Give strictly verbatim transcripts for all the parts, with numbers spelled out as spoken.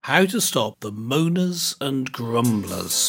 How to stop the moaners and grumblers.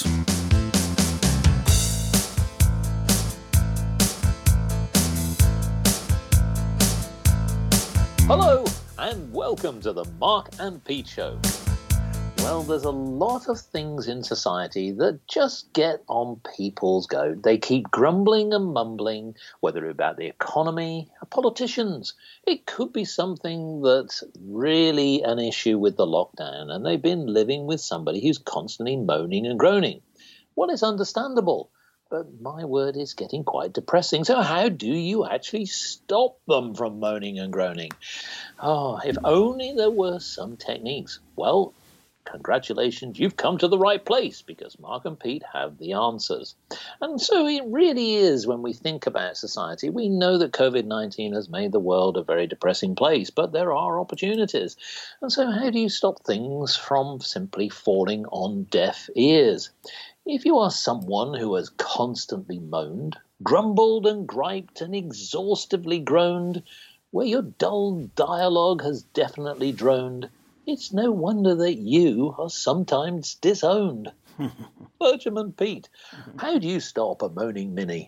Hello and welcome to the Mark and Pete Show. Well, there's a lot of things in society that just get on people's goat. They keep grumbling and mumbling, whether about the economy or politicians. It could be something that's really an issue with the lockdown, and they've been living with somebody who's constantly moaning and groaning. Well, it's understandable, but my word, is getting quite depressing. So how do you actually stop them from moaning and groaning? Oh, if only there were some techniques. Well, congratulations, you've come to the right place, because Mark and Pete have the answers. And so it really is, when we think about society, we know that COVID nineteen has made the world a very depressing place, but there are opportunities. And so how do you stop things from simply falling on deaf ears? If you are someone who has constantly moaned, grumbled and griped and exhaustively groaned, where your dull dialogue has definitely droned, it's no wonder that you are sometimes disowned. Bertram Pete, how do you stop a moaning Minnie?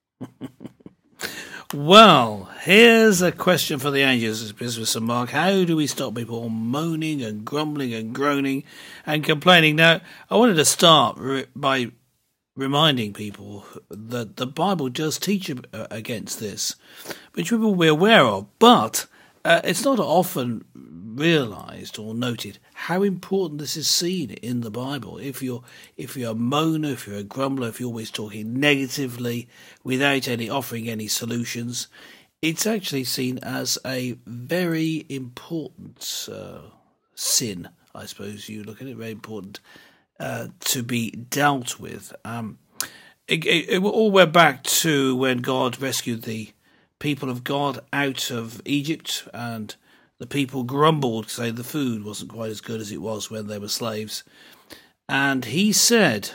Well, here's a question for the ages, Business and Mark. How do we stop people moaning and grumbling and groaning and complaining? Now, I wanted to start re- by reminding people that the Bible does teach against this, which we will be aware of, but uh, it's not often realised or noted how important this is seen in the Bible. If you're if you're a moaner, if you're a grumbler, if you're always talking negatively without any offering any solutions, it's actually seen as a very important uh, sin, I suppose you look at it, very important uh, to be dealt with. Um, it, it, it all went back to when God rescued the people of God out of Egypt, and the people grumbled, say the food wasn't quite as good as it was when they were slaves. And he said,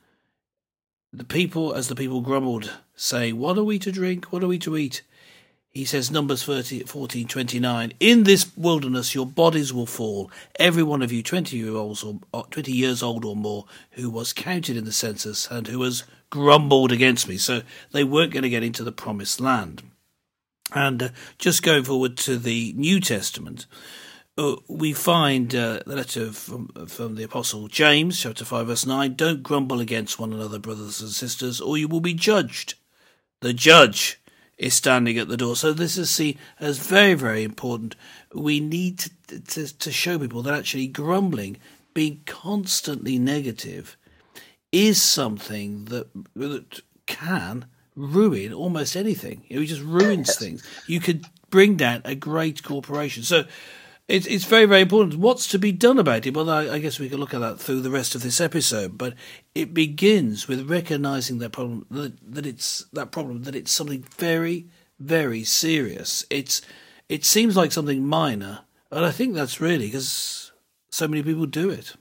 the people, as the people grumbled, saying, "What are we to drink? What are we to eat?" He says, Numbers fourteen twenty-nine, "In this wilderness your bodies will fall, every one of you twenty years old or twenty years old or more, who was counted in the census and who has grumbled against me." So they weren't going to get into the promised land. And uh, just going forward to the New Testament, uh, we find uh, the letter from, from the Apostle James, chapter five, verse nine, "Don't grumble against one another, brothers and sisters, or you will be judged. The judge is standing at the door." So this is seen as very, very important. We need to, to, to show people that actually grumbling, being constantly negative, is something that, that can ruin almost anything. It just ruins Yes. things. You could bring down a great corporation. So it's it's very, very important. What's to be done about it? Well, I, I guess we could look at that through the rest of this episode. But it begins with recognising that problem, that, that it's that problem, that it's something very, very serious. It's it seems like something minor, but I think that's really because so many people do it.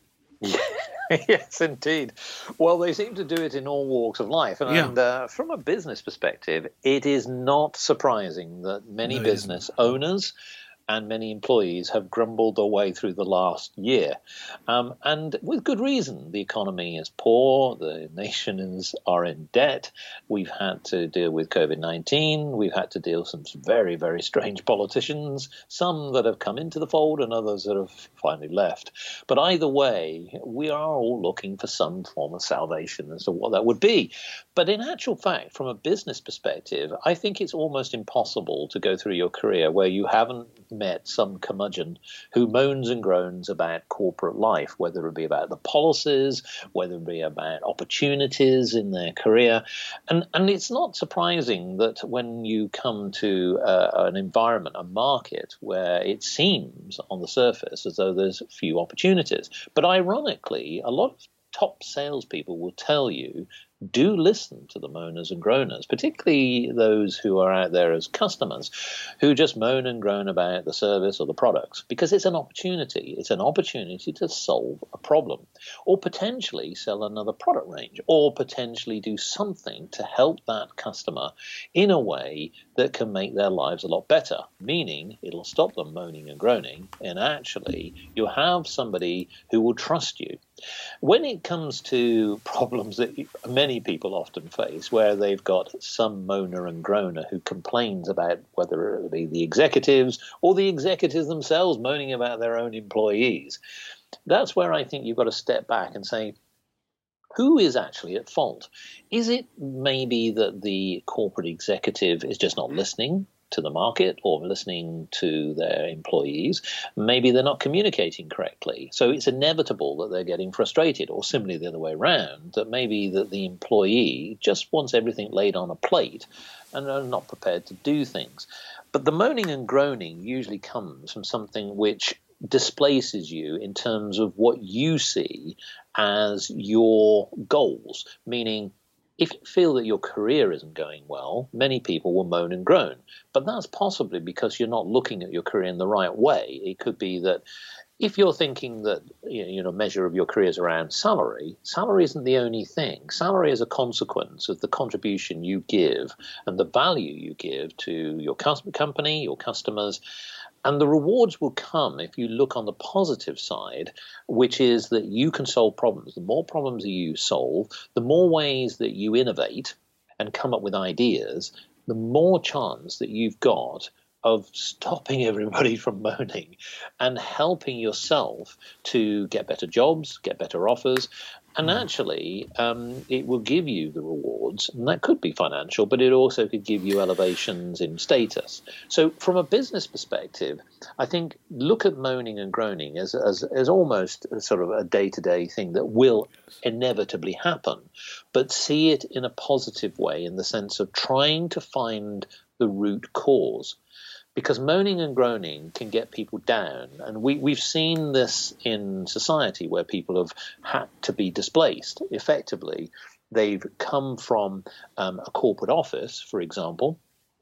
Yes, indeed. Well, they seem to do it in all walks of life. And, Yeah. and uh, from a business perspective, it is not surprising that many No, it business owners and many employees have grumbled their way through the last year. Um, and with good reason. The economy is poor, the nations are in debt, we've had to deal with COVID nineteen, we've had to deal with some very, very strange politicians, some that have come into the fold and others that have finally left. But either way, we are all looking for some form of salvation as to what that would be. But in actual fact, from a business perspective, I think it's almost impossible to go through your career where you haven't met some curmudgeon who moans and groans about corporate life, whether it be about the policies, whether it be about opportunities in their career. And, and it's not surprising that when you come to uh, an environment, a market, where it seems on the surface as though there's few opportunities. But ironically, a lot of top salespeople will tell you, do listen to the moaners and groaners, particularly those who are out there as customers who just moan and groan about the service or the products, because it's an opportunity. It's an opportunity to solve a problem. or potentially sell another product range, or potentially do something to help that customer in a way that can make their lives a lot better, meaning it'll stop them moaning and groaning, and actually you'll have somebody who will trust you. When it comes to problems that many people often face, where they've got some moaner and groaner who complains about whether it be the executives or the executives themselves moaning about their own employees, that's where I think you've got to step back and say, who is actually at fault? Is it maybe that the corporate executive is just not listening to the market or listening to their employees? Maybe they're not communicating correctly. So it's inevitable that they're getting frustrated, or simply the other way around, that maybe that the employee just wants everything laid on a plate and are not prepared to do things. But the moaning and groaning usually comes from something which displaces you in terms of what you see as your goals, meaning if you feel that your career isn't going well, many people will moan and groan. But that's possibly because you're not looking at your career in the right way. It could be that if you're thinking that, you know, measure of your career is around salary, salary isn't the only thing. Salary is a consequence of the contribution you give and the value you give to your company, your customers. And the rewards will come if you look on the positive side, which is that you can solve problems. The more problems that you solve, the more ways that you innovate and come up with ideas, the more chance that you've got of stopping everybody from moaning and helping yourself to get better jobs, get better offers. And actually, um, it will give you the rewards, and that could be financial, but it also could give you elevations in status. So from a business perspective, I think look at moaning and groaning as, as, as almost a sort of a day-to-day thing that will inevitably happen, but see it in a positive way in the sense of trying to find the root cause. Because moaning and groaning can get people down. And we, we've seen this in society where people have had to be displaced. Effectively, they've come from um, a corporate office, for example,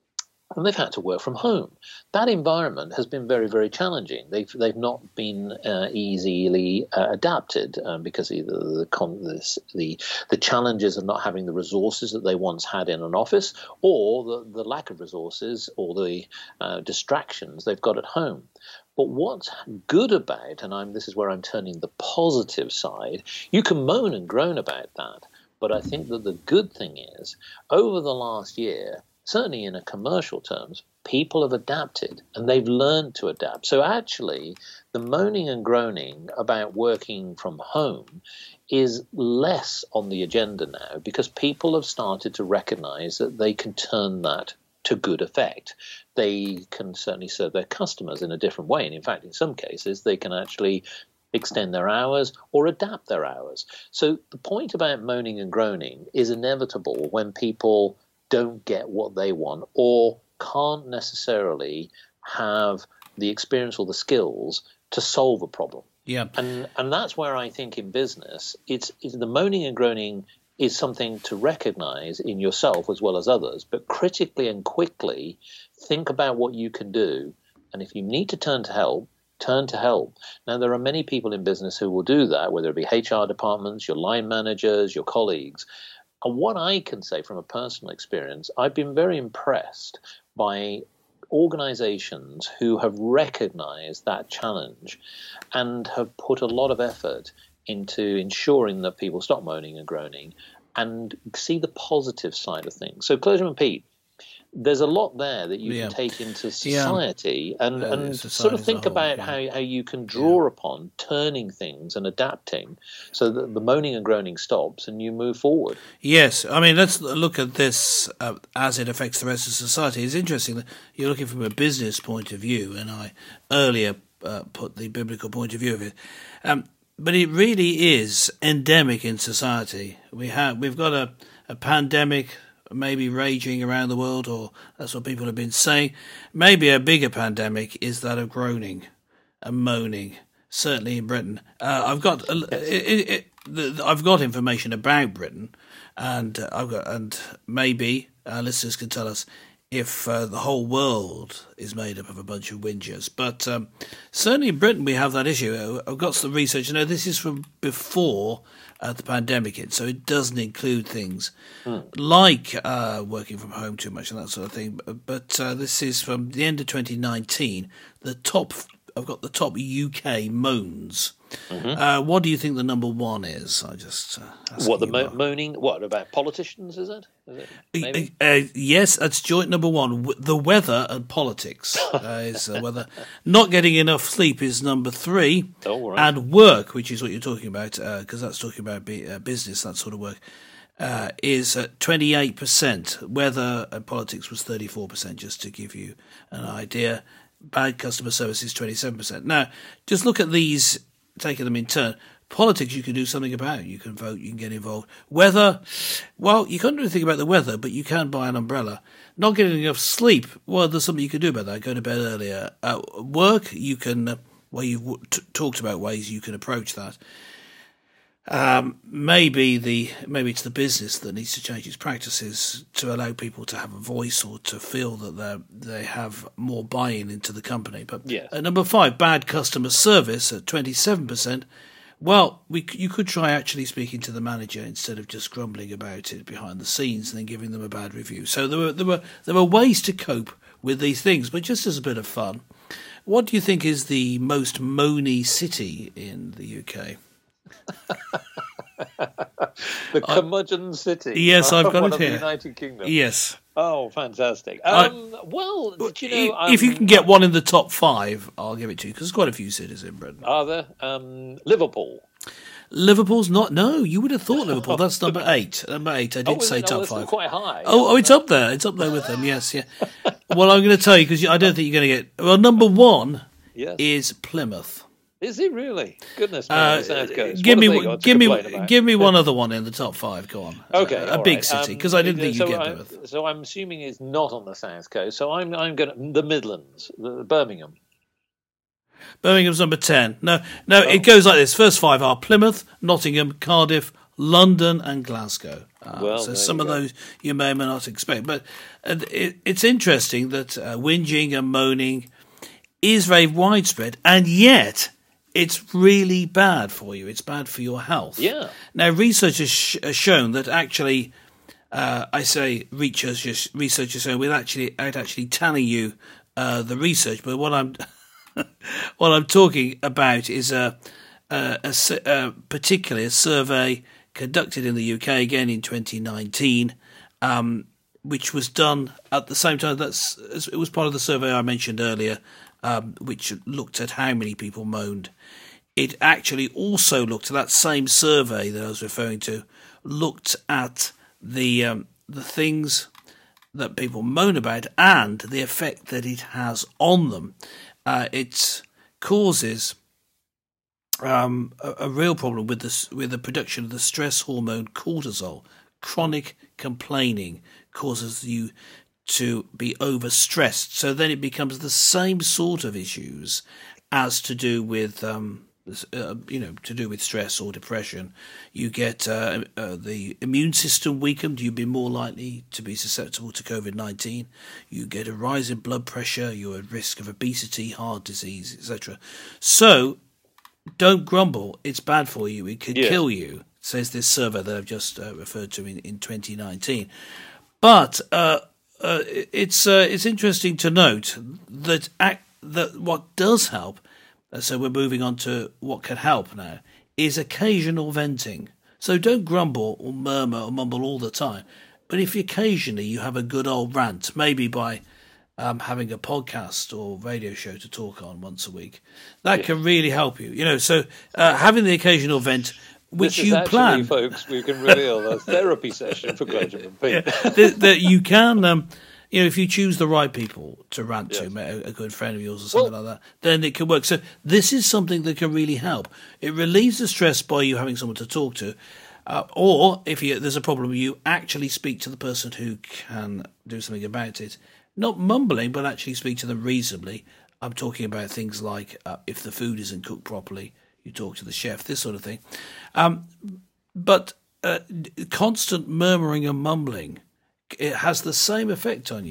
and they've had to work from home. That environment has been very, very challenging. They've they've not been uh, easily uh, adapted um, because either the, con- this, the the challenges of not having the resources that they once had in an office, or the, the lack of resources or the uh, distractions they've got at home. But what's good about, and I'm this is where I'm turning the positive side, you can moan and groan about that, but I think that the good thing is, over the last year, certainly in a commercial terms, people have adapted and they've learned to adapt. So actually, the moaning and groaning about working from home is less on the agenda now because people have started to recognize that they can turn that to good effect. They can certainly serve their customers in a different way. And in fact, in some cases, they can actually extend their hours or adapt their hours. So the point about moaning and groaning is inevitable when people don't get what they want or can't necessarily have the experience or the skills to solve a problem. Yeah. And and that's where I think in business, it's, it's the moaning and groaning is something to recognize in yourself as well as others, but critically and quickly think about what you can do. And if you need to turn to help, turn to help. Now, there are many people in business who will do that, whether it be H R departments, your line managers, your colleagues. And what I can say from a personal experience, I've been very impressed by organizations who have recognized that challenge and have put a lot of effort into ensuring that people stop moaning and groaning and see the positive side of things. So, Clergyman Pete, there's a lot there that you yeah. can take into society yeah. and, uh, and sort of think whole, about yeah. how, how you can draw yeah. upon turning things and adapting so that the moaning and groaning stops and you move forward. Yes, I mean, let's look at this uh, as it affects the rest of society. It's interesting that you're looking from a business point of view, and I earlier uh, put the biblical point of view of it. Um, but it really is endemic in society. We have, we've got a, a pandemic maybe raging around the world, or that's what people have been saying. Maybe a bigger pandemic is that of groaning and moaning, certainly in Britain. Uh, I've got uh, it, it, it, I've got information about Britain, and uh, I've got, and maybe our listeners can tell us, if uh, the whole world is made up of a bunch of whingers. But um, certainly in Britain we have that issue. I've got some research. You know, this is from before uh, the pandemic hit, so it doesn't include things mm. like uh, working from home too much and that sort of thing. But, but uh, this is from the end of twenty nineteen. The top, I've got the top U K moans. Mm-hmm. Uh, what do you think the number one is? I just uh, what the mo- moaning? What about politicians? Is it? Is it maybe? Uh, uh, yes, that's joint number one. W- the weather and politics uh, is uh, weather. Not getting enough sleep is number three, oh, right. And work, which is what you're talking about, because uh, that's talking about be- uh, business, that sort of work, uh, is at twenty-eight percent. Weather and politics was thirty-four percent. Just to give you an idea, bad customer service is twenty-seven percent. Now, just look at these. Taking them in turn. Politics you can do something about. You can vote, you can get involved. Weather, well, you can't do anything about the weather, but you can buy an umbrella. Not getting enough sleep, well, there's something you can do about that. Go to bed earlier. Uh, work, you can, uh, well, you've t- talked about ways you can approach that. Um, maybe the maybe it's the business that needs to change its practices to allow people to have a voice or to feel that they they have more buy-in into the company. But yes. At number five, bad customer service at twenty-seven percent. Well, we you could try actually speaking to the manager instead of just grumbling about it behind the scenes and then giving them a bad review. So there were there were there were ways to cope with these things, but just as a bit of fun. What do you think is the most moany city in the U K? The curmudgeon city. Yes, I've got one it of here. The United Kingdom. Yes. Oh, fantastic. Um, I, well, do you know, um, if you can get one in the top five, I'll give it to you because there's quite a few cities in Britain. Are there? Um, Liverpool. Liverpool's not. No, you would have thought Liverpool. That's number eight. Number eight. I did oh, say no, top that's five. Quite high. Oh, oh, it's up there. It's up there with them. Yes, yeah. Well, I'm going to tell you because I don't think you're going to get. Well, number one yes. is Plymouth. Is it really? Goodness me, uh, the South Coast. Give what me, give me, give me one other one in the top five. Go on. Okay, uh, a big right. city because um, I didn't think so you'd get I'm, Plymouth. So I'm assuming it's not on the South Coast. So I'm I'm going to the Midlands, the, Birmingham. Birmingham's number ten. No, no, oh. It goes like this. First five are Plymouth, Nottingham, Cardiff, London, and Glasgow. Uh, well, so some of go. those you may or may not expect. But uh, it, it's interesting that uh, whinging and moaning is very widespread, and yet it's really bad for you. It's bad for your health. Yeah. Now, research has, sh- has shown that actually, uh, I say research, research has shown without actually, without actually telling you uh, the research, but what I'm what I'm talking about is a, a, a, a particularly a survey conducted in the U K again in twenty nineteen, um, which was done at the same time. That's it was part of the survey I mentioned earlier, um, which looked at how many people moaned. It actually also looked at that same survey that I was referring to, looked at the um, the things that people moan about and the effect that it has on them. Uh, it causes um, a, a real problem with the, with the production of the stress hormone cortisol. Chronic complaining causes you to be overstressed. So then it becomes the same sort of issues as to do with, um, uh, you know, to do with stress or depression. You get uh, uh, the immune system weakened. You'd be more likely to be susceptible to covid nineteen. You get a rise in blood pressure. You're at risk of obesity, heart disease, et cetera. So don't grumble. It's bad for you. It could yeah. kill you, says this survey that I've just uh, referred to in, in twenty nineteen. But uh, uh, it's uh, it's interesting to note that act, that what does help, uh, so we're moving on to what can help now, is occasional venting. So don't grumble or murmur or mumble all the time. But if occasionally you have a good old rant, maybe by um, having a podcast or radio show to talk on once a week, that yeah. can really help you. You know, so uh, having the occasional vent, which this you is actually, plan, folks, we can reveal a therapy session for clergymen. Yeah, that, that you can, um, you know, if you choose the right people to rant yes. to, a, a good friend of yours or something well, like that, then it can work. So this is something that can really help. It relieves the stress by you having someone to talk to, uh, or if you, there's a problem, you actually speak to the person who can do something about it. Not mumbling, but actually speak to them reasonably. I'm talking about things like uh, if the food isn't cooked properly, you talk to the chef, this sort of thing. Um, but uh, constant murmuring and mumbling, it has the same effect on you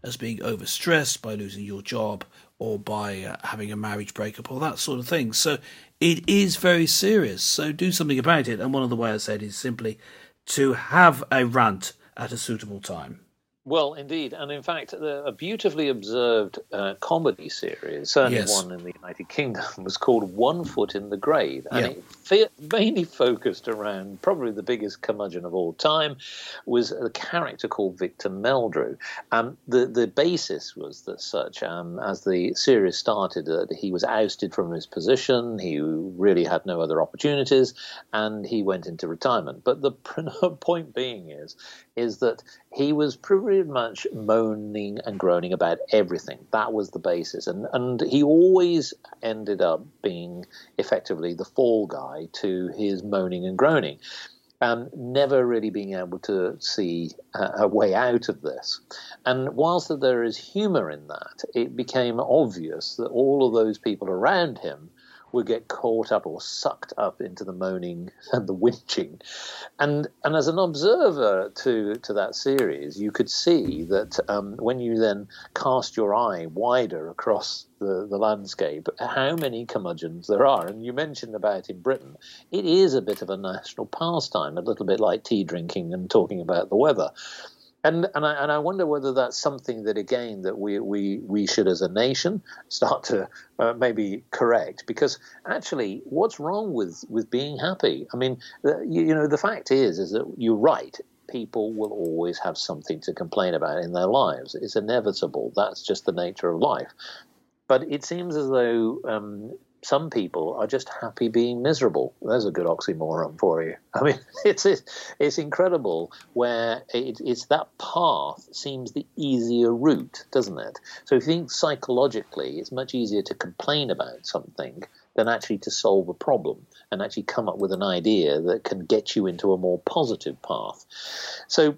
as being overstressed by losing your job or by uh, having a marriage breakup or that sort of thing. So it is very serious. So do something about it. And one of the ways I said is simply to have a rant at a suitable time. Well, indeed. And in fact, a beautifully observed uh, comedy series, certainly Yes. one in the United Kingdom, was called One Foot in the Grave. And Yeah. it fe- mainly focused around probably the biggest curmudgeon of all time, was a character called Victor Meldrew. Um, the, the basis was that such, um, as the series started, that uh, he was ousted from his position, he really had no other opportunities, and he went into retirement. But the point being is, is that he was pretty much moaning and groaning about everything. That was the basis. And and he always ended up being effectively the fall guy to his moaning and groaning, um, never really being able to see a, a way out of this. And whilst that there is humour in that, it became obvious that all of those people around him would get caught up or sucked up into the moaning and the whinging. And and as an observer to, to that series, you could see that um, when you then cast your eye wider across the, the landscape, how many curmudgeons there are. And you mentioned about in Britain, it is a bit of a national pastime, a little bit like tea drinking and talking about the weather. And and I, and I wonder whether that's something that, again, that we, we, we should as a nation start to uh, maybe correct. Because actually, what's wrong with, with being happy? I mean, the, you, you know, the fact is, is that you're right. People will always have something to complain about in their lives. It's inevitable. That's just the nature of life. But it seems as though um, some people are just happy being miserable. There's a good oxymoron for you. I mean, it's it's, it's incredible where it, it's that path seems the easier route, doesn't it? So if you think psychologically, it's much easier to complain about something than actually to solve a problem and actually come up with an idea that can get you into a more positive path. So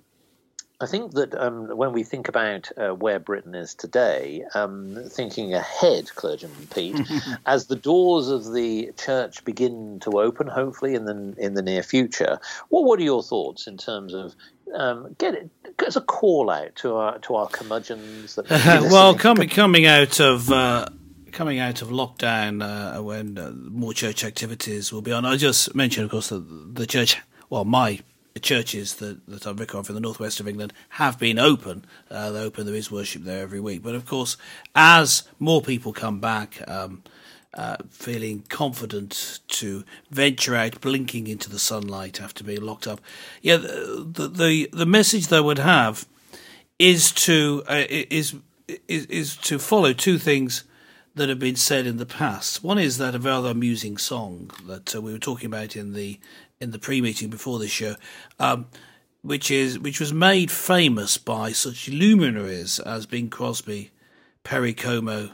I think that um, when we think about uh, where Britain is today, um, thinking ahead, Clergyman Pete, as the doors of the church begin to open, hopefully in the in the near future, what what are your thoughts in terms of um, get it as a call out to our to our curmudgeons? That Uh, well, coming coming out of uh, coming out of lockdown, uh, when uh, more church activities will be on. I just mentioned, of course, that the church, well, my churches that, that I'm vicar of in the northwest of England have been open. Uh, they're open. There is worship there every week. But of course, as more people come back, um, uh, feeling confident to venture out, blinking into the sunlight after being locked up, yeah, the the the, the message they would have is to uh, is, is is to follow two things that have been said in the past. One is that a rather amusing song that uh, we were talking about in the in the pre-meeting before this show, um, which is which was made famous by such luminaries as Bing Crosby, Perry Como,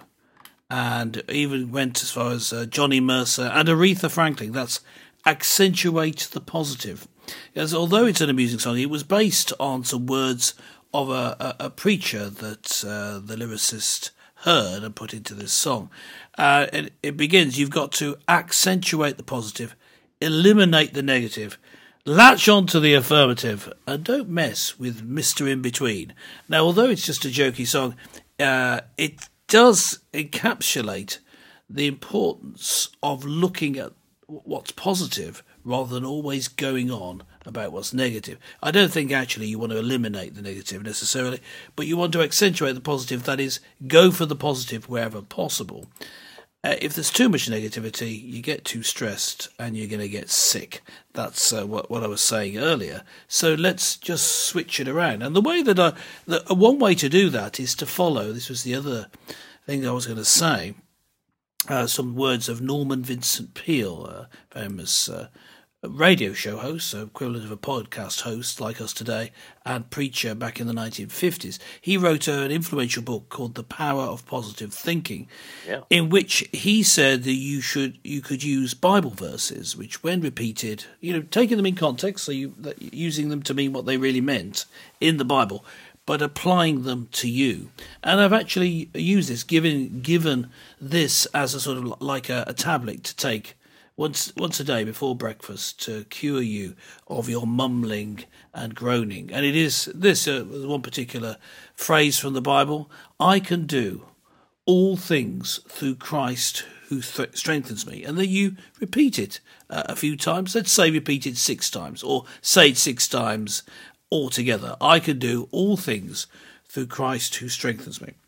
and even went as far as uh, Johnny Mercer and Aretha Franklin. That's accentuate the positive. As although it's an amusing song, it was based on some words of a, a, a preacher that uh, the lyricist heard and put into this song. Uh, and it begins, you've got to accentuate the positive, eliminate the negative, latch on to the affirmative, and don't mess with Mister In-Between. Now, although it's just a jokey song, uh, it does encapsulate the importance of looking at what's positive rather than always going on about what's negative. I don't think actually you want to eliminate the negative necessarily, but you want to accentuate the positive, that is, go for the positive wherever possible. Uh, if there's too much negativity, you get too stressed and you're going to get sick. That's uh, what, what I was saying earlier. So let's just switch it around. And the way that I, the, one way to do that is to follow, this was the other thing I was going to say, uh, some words of Norman Vincent Peale, a famous uh, radio show host, so equivalent of a podcast host like us today, and preacher back in the nineteen fifties. He wrote an influential book called The Power of Positive Thinking, yeah. in which he said that you should you could use Bible verses, which when repeated, you know, taking them in context, so you that, using them to mean what they really meant in the Bible, but applying them to you. And I've actually used this, given given this as a sort of like a, a tablet to take once once a day before breakfast to cure you of your mumbling and groaning. And it is this uh, one particular phrase from the Bible: I can do all things through Christ who th- strengthens me. And then you repeat it uh, a few times. Let's say repeat it six times, or say it six times altogether. I can do all things through Christ who strengthens me.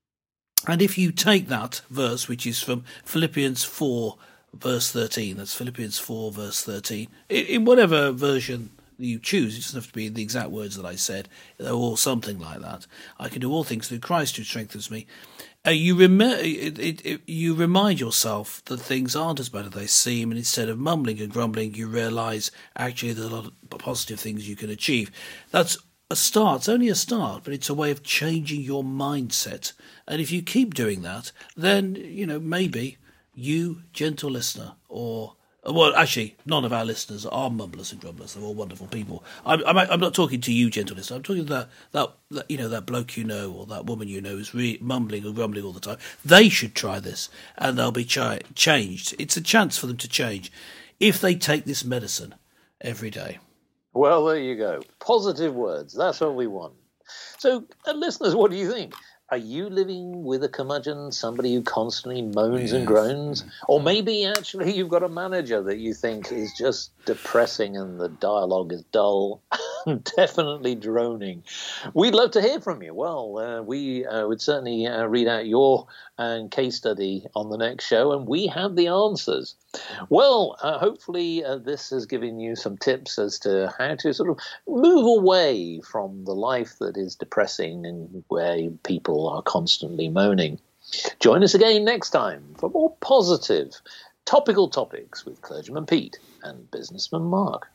And if you take that verse, which is from Philippians four, verse thirteen, that's Philippians four, verse thirteen, in, in whatever version you choose, it doesn't have to be the exact words that I said, they're all something like that. I can do all things through Christ who strengthens me. Uh, you, rem- it, it, it, you remind yourself that things aren't as bad as they seem, and instead of mumbling and grumbling, you realise actually there's a lot of positive things you can achieve. That's a start. It's only a start, but it's a way of changing your mindset. And if you keep doing that, then, you know, maybe you, gentle listener, or well, actually, none of our listeners are mumblers and grumblers. They're all wonderful people. I'm, I'm, I'm not talking to you, gentle listener. I'm talking to that, that, that, you know, that bloke you know or that woman you know who's re- mumbling or grumbling all the time. They should try this, and they'll be ch- changed. It's a chance for them to change if they take this medicine every day. Well, there you go. Positive words. That's what we want. So, uh, listeners, what do you think? Are you living with a curmudgeon, somebody who constantly moans yeah. and groans? Or maybe actually you've got a manager that you think is just depressing and the dialogue is dull and definitely droning. We'd love to hear from you. Well, uh, we uh, would certainly uh, read out your uh, case study on the next show, and we have the answers. Well, uh, hopefully uh, this has given you some tips as to how to sort of move away from the life that is depressing and where people are constantly moaning. Join us again next time for more positive, topical topics with Clergyman Pete and Businessman Mark.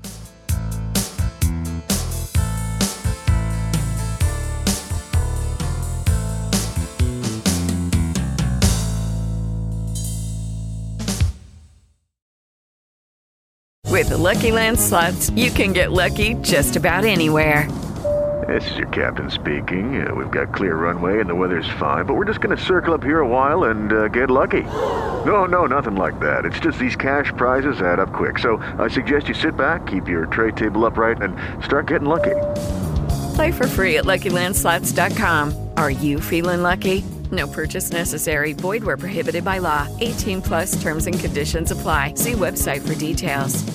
With the Lucky Land Slots, you can get lucky just about anywhere. This is your captain speaking. Uh, we've got clear runway and the weather's fine, but we're just going to circle up here a while and uh, get lucky. No, no, nothing like that. It's just these cash prizes add up quick. So I suggest you sit back, keep your tray table upright, and start getting lucky. Play for free at Lucky Land Slots dot com. Are you feeling lucky? No purchase necessary. Void where prohibited by law. eighteen plus terms and conditions apply. See website for details.